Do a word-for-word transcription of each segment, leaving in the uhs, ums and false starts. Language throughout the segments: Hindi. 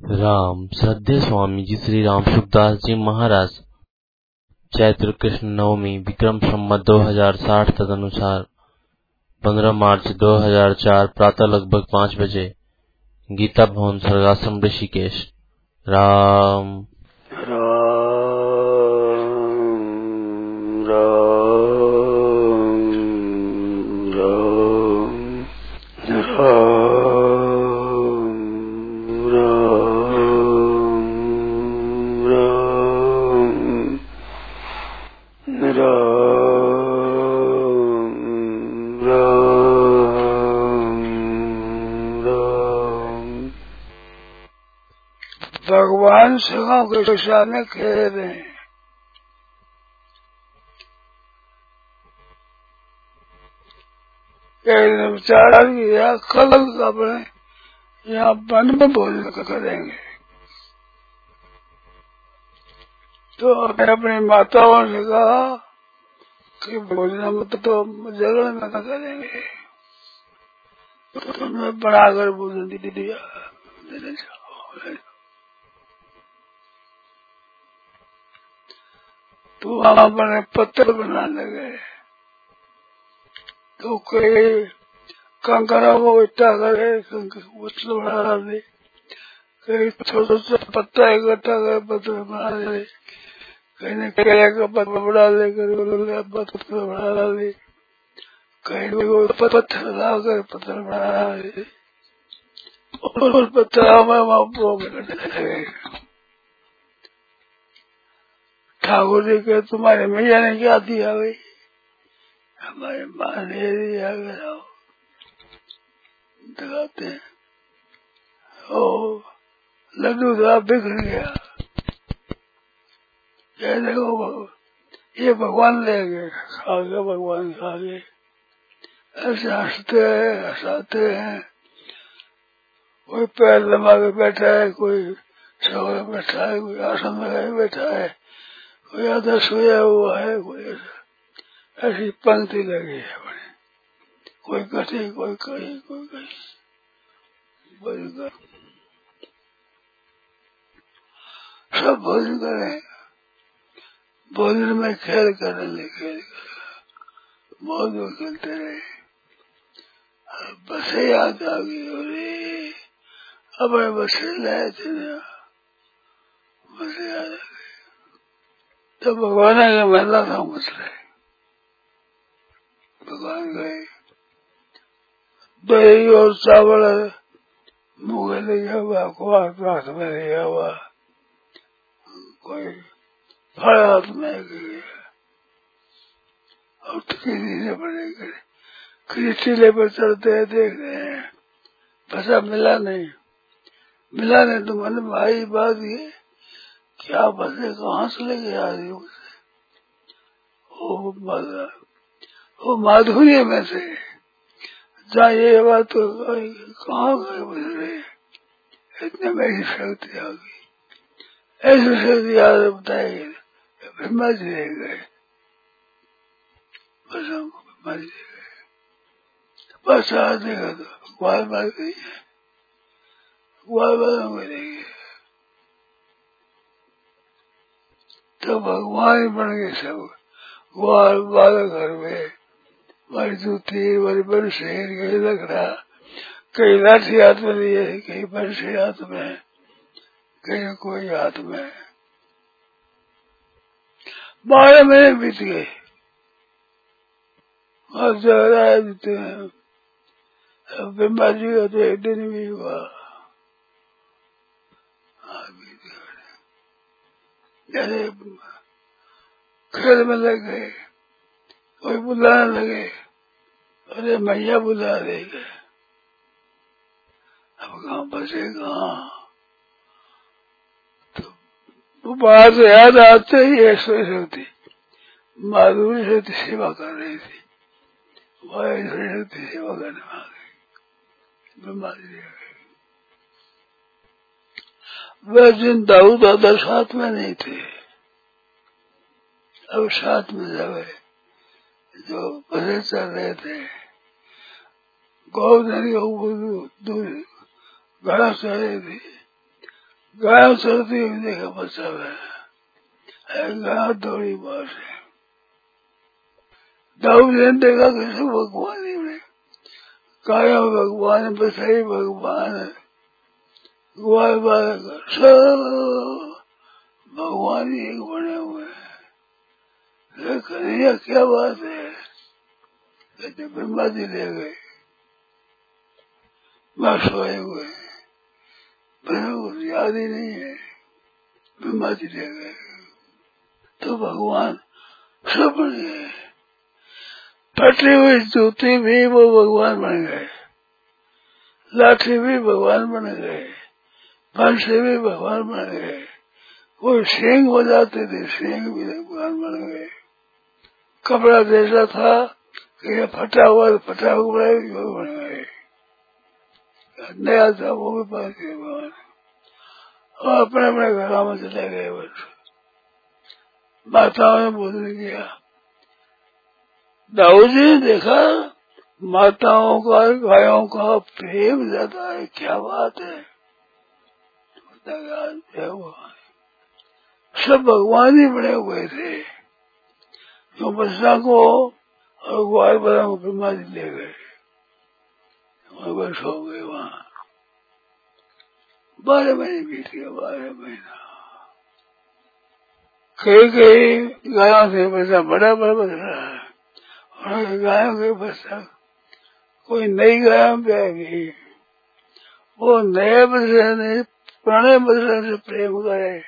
राम श्रद्धेय स्वामी जी श्री राम सुखदास जी महाराज चैत्र कृष्ण नवमी विक्रम संवत दो हजार साठ तदनुसार पंद्रह मार्च दो हजार चार प्रातः लगभग पाँच बजे गीता भवन सर्गाश्रम ऋषिकेश। राम राम राम भगवान सुखों के दिशा में खेल रहे हैं। एक दिन विचार किया कल अपने यहाँ वन में भोजन करेंगे, तो अपनी माताओं से कहा कि भोजन मत तो जगह में न करेंगे, तो उन्हें बनाकर भोजन दे दिया। तो वहाँ अपने पत्थर बनाने लगे, तो कई कंकरों को इकट्ठा करे, कंकर बना दे, कई छोटा छोटा पत्ता इकट्ठा करे पत्थर बना दे, कहीं ने केले का पत्थर बना दे, कहीं पत्थर बना दे, कहीं पत्थर लाकर पत्थर बना दे, और पत्थरों में वहाँ करने लगे। ठाकुर जी के तुम्हारे मैया ने क्या दिया भाई? हमारे माँ ने दिया, दिखाते हैं। ओ लड्डू थोड़ा बिखर गया, ये देखो ये भगवान ले गए, खा गए भगवान, खा गए। ऐसे हंसते हैं हंसाते हैं, कोई पैर लगा के बैठा है, कोई सोए बैठा है, कोई आसन लगाए बैठा है, कोई आधा सोया हुआ है, कोई ऐसी पंक्ति लगी है बड़ी, कोई कटी कोई कहीं कोई कहीं सब भोजन करें। भोजन में खेल करने लगे, खेल कर बहुत लोग खेलते रहे। बसे याद आ गई, अरे अपने बसे लाए थे ना, बसे याद आ गई। तो भगवान का मेला था मसले, भगवान गए, दही और चावल मुँह लिया हुआ, कुआर हाथ में लिया हुआ, कोई फल हाथ में गया, और धीरे बड़े टीले पर चढ़ते देख रहे हैं, बसा मिला नहीं, मिला नहीं तो मन भाई बात ये क्या बसे कहाँ से लेके आ रही हो? वो माधुर्य में से जहाँ ये बात तो कहाँ गए बज रहे, इतने में ही शक्ति आ गई। ऐसी शक्ति याद बताएगी, ब्रह्मा जी रह गए, बस हमको ब्रह्मा जी रह गए, बस आ देगा तो भगवान मर गई है, भगवान बदल मिलेगी, तो भगवान ही बन गए सब। ग्वाल बाल घर में हमारी जूती, हमारी बंशीर, कहीं लकड़ा, कहीं लाठी हाथ में लिए, कहीं बंशी हाथ में, कहीं कोई हाथ में। बारह महीने बीत गए, और जगह देते हैं। अब ब्रह्मा जी का तो एक दिन भी हुआ, जैसे खेल में लग गए, कोई बुलाने लगे, अरे मैया बुला रही है, अब कहाँ बसे कहाँ? तो वो बाहर से याद आते ही ऐश्वर्य शक्ति माधुरी शक्ति सेवा कर रही थी, वह ऐश्वर्य शक्ति सेवा करने में आ गई, बीमारी आ गई। वह दिन दाऊ दादा साथ में नहीं थे, अब साथ में जावे जो बसे चल रहे थे, गोवर्धन के ऊपर दूर घड़ा चढ़े थे, गाय चलती हुई देखा बच्चा है, गाय दौड़ी बाहर से। दाऊद ने देखा कि सब भगवान ही बने, गाय भगवान, बछड़ी भगवान, ग्वाल बालक सब भगवान ही एक बने हुए हैं। लेकिन यह क्या बात है, कहते ब्रह्मा जी ले गए, मैं सोए हुए, मेरे को याद ही नहीं है, ब्रह्मा जी ले गए। तो भगवान सब बन गए, फटी हुई जूती भी वो भगवान बन गए, लाठी भी भगवान बन गए, बंसी भी भगवान बन गए, कोई सींग हो जाते थे, सींग भी भगवान बन गए। कपड़ा जैसा था कि ये फटा हुआ फटा हुआ बन गए, नया था वो भी बन गए भगवान, और अपने अपने घरों में चले गए। बस माताओं ने बोलने किया, दाऊद जी ने देखा माताओं का गायों का प्रेम ज्यादा है, क्या बात है, सब भगवान ही बने हुए थे। तो बच्चा को और ग्वाल बड़ा को ब्रह्मा जी ले गए, बस हो गए वहां। बारह महीने बीत गए, बारह महीना कई कई गायों से बच्चा बड़ा बड़ा बच रहा है, और गायों के बच्चा कोई नई गायों पे आ गई, वो नए बच्चे ने पुराने बच्चे से प्रेम करे।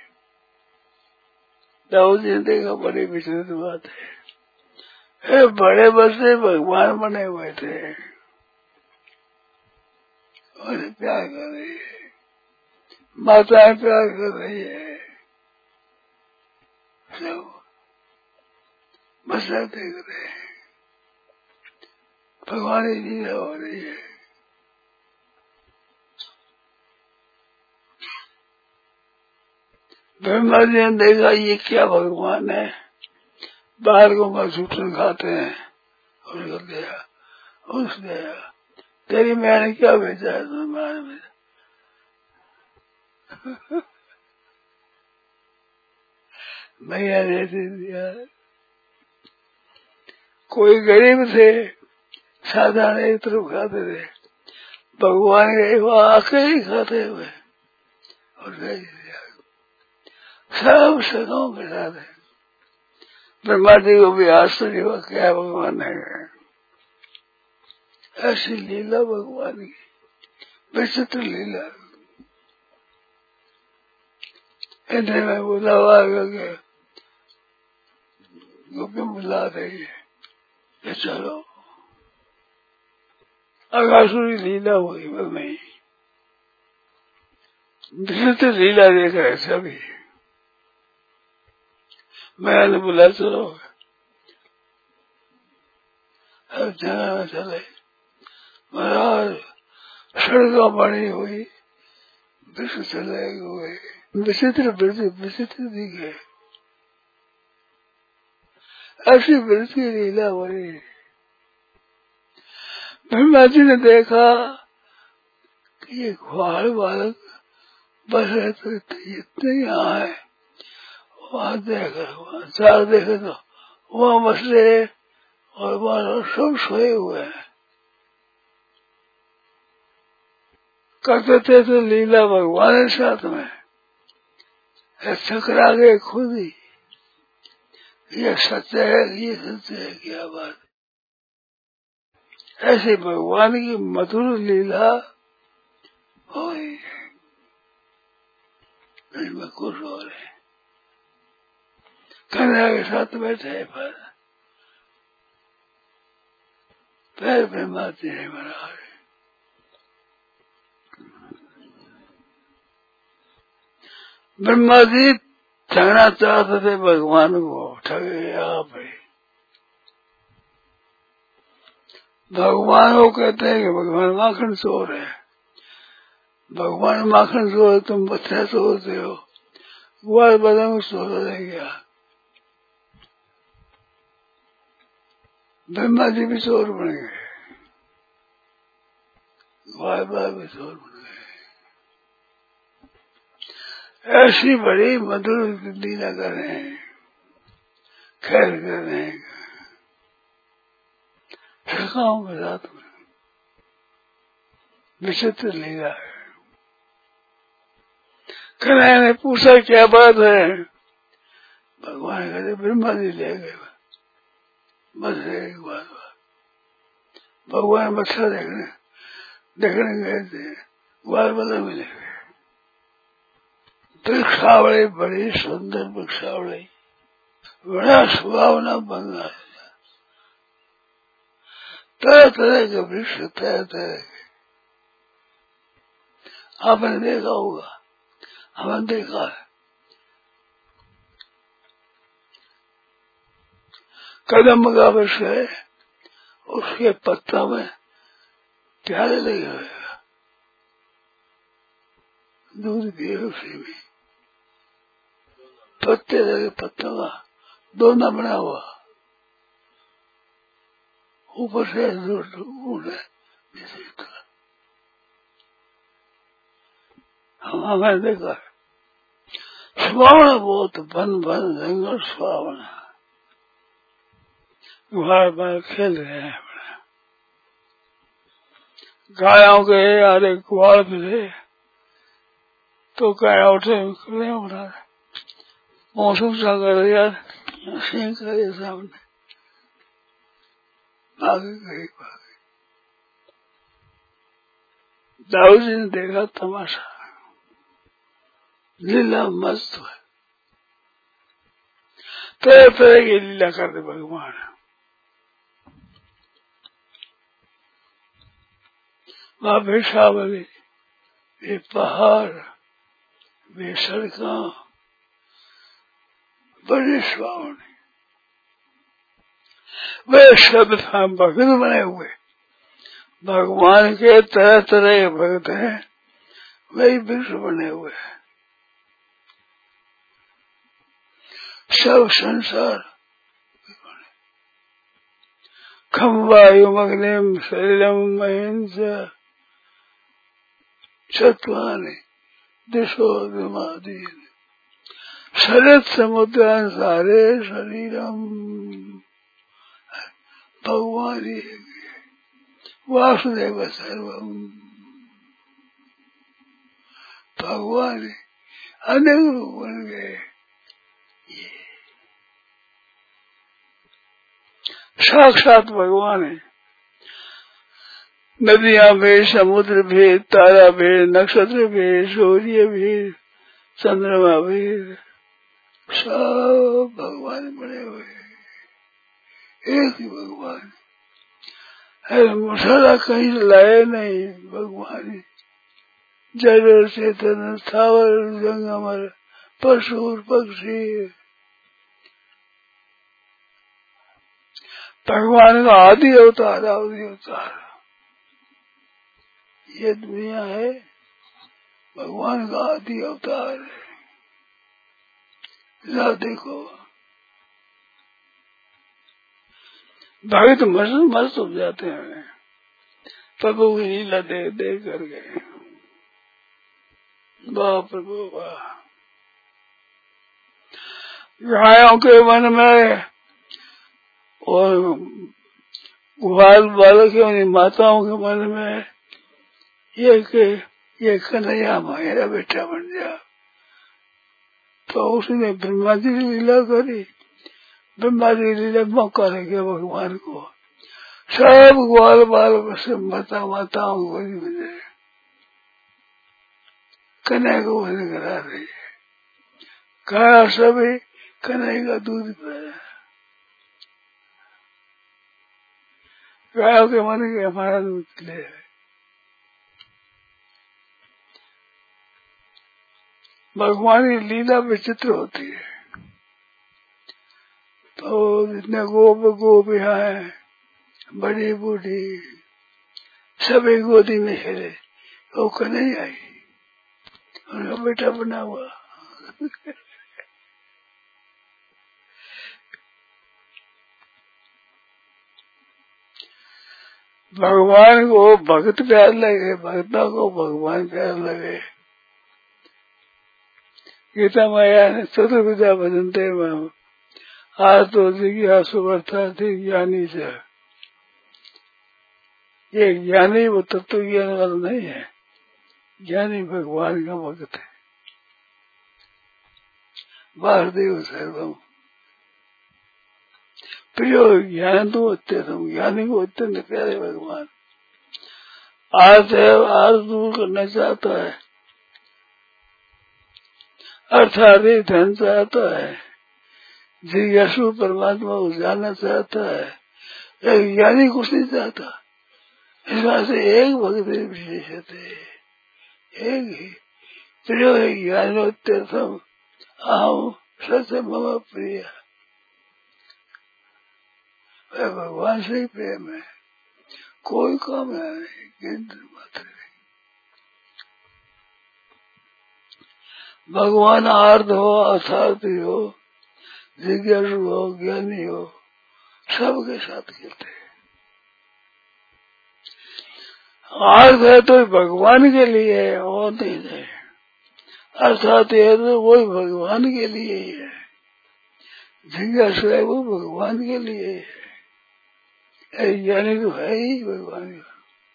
दाऊद जी ने देखा बड़ी विचित्र बात है, ए, बड़े बच्चे भगवान बने हुए थे और प्यार कर रही है, माताएं प्यार कर रही है, सब बच्चा देख रहे हैं, भगवान की लीला हो रही है। ब्रह्मा जी ने देखा ये क्या भगवान है, बालकों का सूचन खाते हैं, और कर दिया उसने, तेरी मैंने क्या भेजा है, तो मैंने भेजा मैया ने दे दिया। कोई गरीब थे, साधारण एक तरफ खाते थे, भगवान के आके ही खाते हुए और भेज दिया, सब सदों के साथ है। ब्रह्मा जी को भी आश्चर्य हुआ, क्या भगवान है, ऐसी लीला भगवान की, विचित्र लीला। इन्हें में बुलावा करके गोपी बुला रही है कि चलो, आकाशुरी लीला हुई में विचित्र लीला देख रहे सभी। मैंने बोला चलो, अब जगह चले, महाराज सड़क बनी हुई, विश्व चले हुए, विचित्र विचित्र दिखे, ऐसी वृत्ति लीला बनी। ब्रह्मा जी ने देखा कि ये ग्वाल बालक बस है तो इतने यहाँ है, वहां देखा, वहां चार देखे तो वहां बस रहे, और वहां सब सोए हुए हैं। करते थे तो लीला भगवान के साथ में, चकरा गए खुद ही, ये सत्य है, ये सत्य है, क्या बात। ऐसे भगवान की मधुर लीला हुई, में खुश हो रहे, कन्या के साथ बैठे पर पैर ब्रह्मा जी ने बना। ब्रह्मा जी ठगना चाहते थे भगवान को, ठगे आप ही। भगवान को कहते हैं कि भगवान माखन चोर है, भगवान माखन चोर, तुम बच्चा चोरते हो, ग्वाल बदम चोर रह गया। ब्रह्मा जी भी चोर बन गए, ग्वाल बाल भी चोर बन गए। ऐसी बड़ी मधुर लीला कर रहे हैं, खैर कर रहे हैं सखाओं के साथ में। विचित्र लीला है। कन्हैया ने पूछा क्या बात है? भगवान कहते ब्रह्मा जी ले गए, बस एक बात। भगवान बच्चा देखने देखने गए थे, बार बार मिले गए। वृक्षावली बड़ी सुंदर वृक्षावली, बड़ा सुहावना बंगला, तरह तरह के वृक्ष, तरह तरह के। आपने देखा होगा, हमने देखा है। कदम का वृक्ष है, उसके पत्ता में प्याले लगे हुए, दूध पिए उसी में, पत्ते लगे, पत्तों का दोना बना हुआ, ऊपर से ऊन है इसी तरह। हमें देखा सुहावना बहुत, वन वन जंगल सुहावना, बार बार खेल रहे हैं। गायों के आरे कुआड़ मिले तो गाय उठे खड़े उठा मौसम सा कर यार सिंह करे सामने भागे गए भागे। दाऊ जी ने देखा तमाशा, लीला मस्त है, तरह तरह की लीला करते भगवान। वहाँ वृक्षावली, वे पहाड़, वे सड़का, बड़े सुहावने, वे सब भक्त बने हुए। भगवान के तरह तरह के भक्त हैं, वही वृक्ष बने हुए हैं। सब संसार खम वायु मग्निम शरीरम महिंसा चत्वानि दिशो दिमादीन शरद समुद्रांसारे शरीरम। भगवान ही वासुदेव सर्वम, भगवान अनेक रूप बन गए। साक्षात भगवान है। नदियां भी, समुद्र भी, तारा भी, नक्षत्र भी, सूर्य भी, चंद्रमा भी, सब भगवान बने हुए, एक ही भगवान है। मसाला कहीं लाए नहीं, भगवान जड़ चेतन स्थावर जंगम पशु पक्षी, भगवान का आदि अवतार, आदि अवतार। ये दुनिया है भगवान का आदि अवतार है। ला देखो भक्त मस्त मस्त हो जाते हैं प्रभु की लीला देख देख करके। वाह प्रभु वाह। गायों के मन में और ग्वाल बालकों की माताओं के मन में ये कि ये कन्हैया मेरा बेटा बन जा, तो उसने ब्रह्मा जी की लीला करी। ब्रह्मा जी की लीला मौका लगे भगवान को, सब ग्वाल बाल से माता माताओं को मिले, कन्हैया को वही करा रही है। गाया सभी कन्हैया का दूध पिया। गायों के मन के हमारा दूध ले। भगवान की लीला विचित्र होती है। तो जितने गोप गोपियां हैं, बड़ी बूढ़ी, सभी गोदी में खेले, वो कन्हैया आई, उनका बेटा बना हुआ। भगवान को भक्त प्यार लगे, भक्तों को भगवान प्यार लगे। गीता माया ने चतुर्विधा भजनते माम आज तो जिज्ञासु अर्थार्थी ज्ञानी से। ये ज्ञानी वो तत्व ज्ञान वाला नहीं है, ज्ञानी भगवान का भक्त है। वासुदेव सर्वम प्रियो ज्ञान तो अत्यंतम, ज्ञानी को अत्यंत प्यारे भगवान। आज है आज दूर करना चाहता है, अर्थात धन चाहता है, जिज्ञासु परमात्मा को जानना चाहता है, एक ज्ञानी कुछ नहीं चाहता। इस बात से एक भक्त विशेषत है, एक ही प्रियो है ज्ञानोत्यर्थम अहम सत्य मम प्रिय। वह भगवान से ही प्रेम है, कोई काम है केंद्र मात्र है। भगवान आर्थ हो अर्थार्थी हो, जिज्ञासु हो, ज्ञानी हो, सबके साथ खेलते हैं। आर्थ है तो भगवान के लिए है और नहीं है, अर्थात है तो वो भगवान के लिए ही है, जिज्ञासु है वो भगवान के लिए है, ज्ञानी तो है ही भगवान का।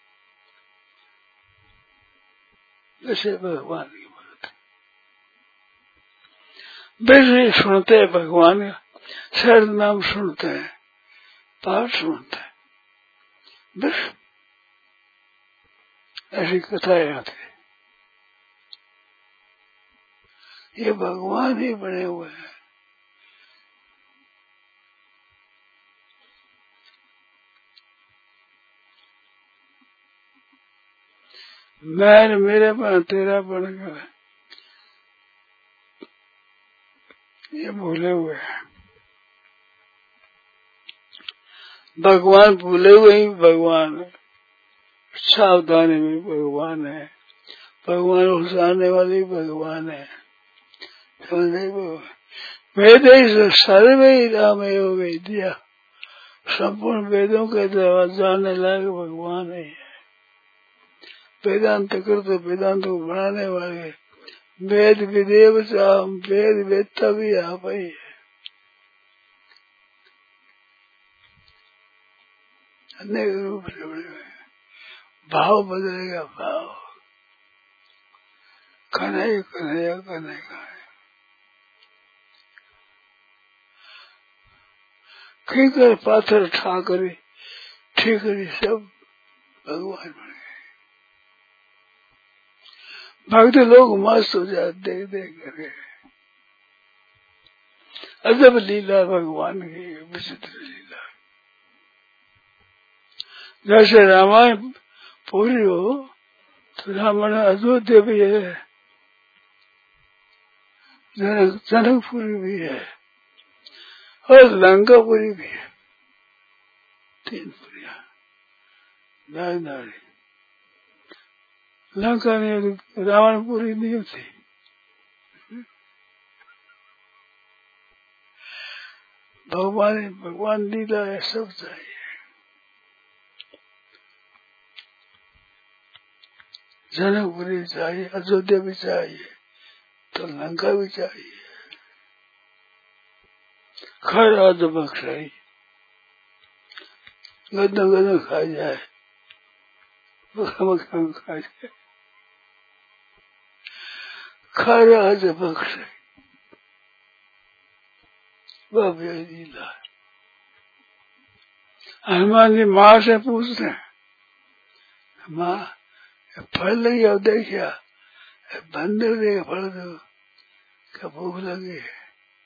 जैसे भगवान की भक्त वैसे सुनते हैं भगवान का, शरद नाम सुनते हैं, पाठ सुनते हैं, बस ऐसी कथाएं आती है। ये भगवान ही बने हुए हैं। मैं मेरे पर तेरा बनकर ये भूले हुए हैं। भगवान भूले हुए ही भगवान है, सावधानी में भगवान है, भगवान उसारने वाले भगवान है। समझे वेद सर्वे राम एवं वेदिया, संपूर्ण वेदों के द्वारा जानने लायक भगवान है। वेदांत कर तो वेदांत को बनाने वाले वेद विदेव चाह, वेद वेदता भी आप ही है। अनेक रूप से बने हुए, भाव बदलेगा भाव, कन्हैया कन्हैया कन्हैया खीकर पाथर ठाकरे ठीकरी सब भगवान बने। भक्त लोग मस्त हो जाते देख देख करके। अजब लीला भगवान की, विचित्र लीला। जैसे रामायण पूरी हो तो रावण अयोध्या भी है, जनक जनकपुरी भी है और लंकापुरी भी है। तीन पुरिया राजधानी। लंका में रावणपुरी नहीं थी। भगवान भगवान लीला है, सब चाहिए। जनकपुरी चाहिए, अयोध्या भी चाहिए, तो लंका भी चाहिए। खर आज बख्शाई गदम गदम खा जाए, मक्खन खा जाए। खर आज बख्शाई वह लीला। हनुमान जी माँ से पूछते हैं, माँ फल लगी अब देखिया, बंदर देगा फल दो, क्या भूख लगी है?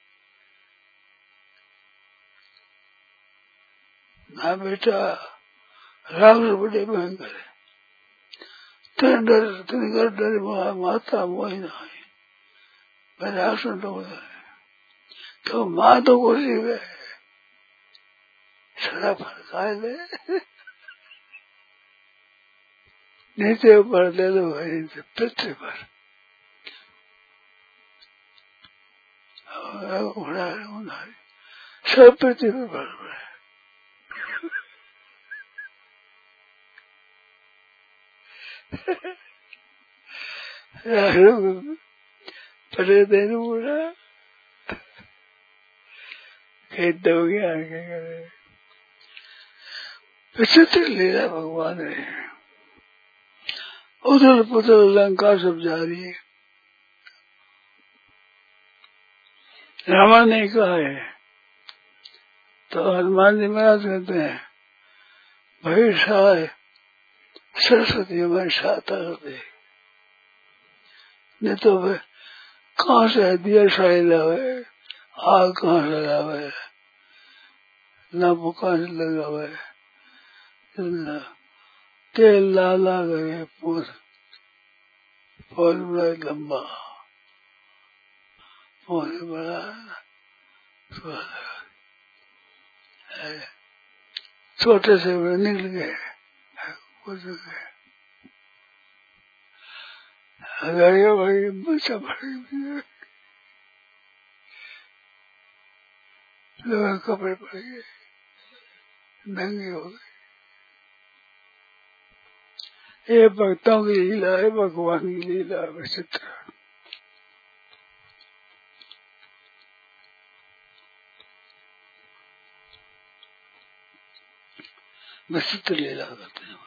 ना बेटा, रावण बड़े भयंकर है, तेरे डर तेरे डर माता मोही ना है, मेरे आसन तो तो माँ तो खुशी है, सारा फल खा ले, नीचे ऊपर ले लो भाई, पृथ्वी पर उड़ा उड़ा सब पृथ्वी पर बढ़ रहा है। परे देर पूरा खेत हो गया क्या करे। विचित्र लीला भगवान है। उधर पुधर लंका सब जा रही है। रावण ने कहा है तो हनुमान जी महाराज कहते हैं भाई साय सरस्वती हमारे साथ आते नहीं तो वे कहाँ से दिया साड़ी लावे, आग कहाँ से लावे, ना कहाँ से लगावे, तेल ला ला गए फूल बड़ा लंबा फूल बड़ा छोटे से बड़े निकल गए अगर ये भाई बच्चा बड़ी लोग कपड़े पड़ गए नंगे हो गए। ये भक्तों की लीला है, भगवान की लीला विचित्र। विचित्र लीला करते हैं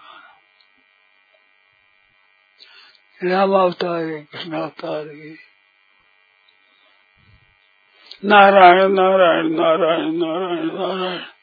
राम अवतार है, कृष्ण अवतार है, नारायण नारायण नारायण नारायण नारायण